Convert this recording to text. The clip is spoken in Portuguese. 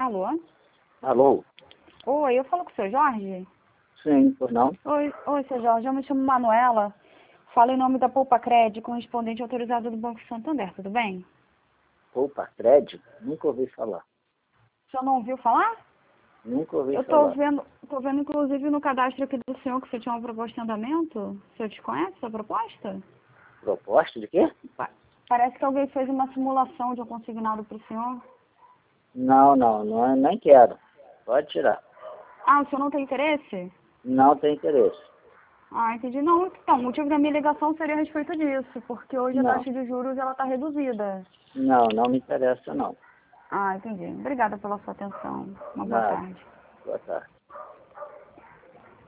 Alô? Alô? Oi, eu falo com o seu Jorge? Sim, por não? Oi, seu Jorge, eu me chamo Manuela. Falo em nome da Poupa Cred, correspondente autorizado do Banco Santander, tudo bem? Poupa Cred? Nunca ouvi falar. O senhor não ouviu falar? Nunca ouvi Eu falar. tô vendo inclusive no cadastro aqui do senhor que você tinha uma proposta de andamento. O senhor te conhece essa proposta? Proposta de quê? Parece que alguém fez uma simulação de um consignado para o senhor. Não, nem quero. Pode tirar. Ah, o senhor não tem interesse? Não tem interesse. Ah, entendi. Não, então, o motivo da minha ligação seria a respeito disso, porque hoje a Não, taxa de juros ela está reduzida. não me interessa não. Ah, entendi. Obrigada pela sua atenção. Uma boa Nada. tarde. Boa tarde.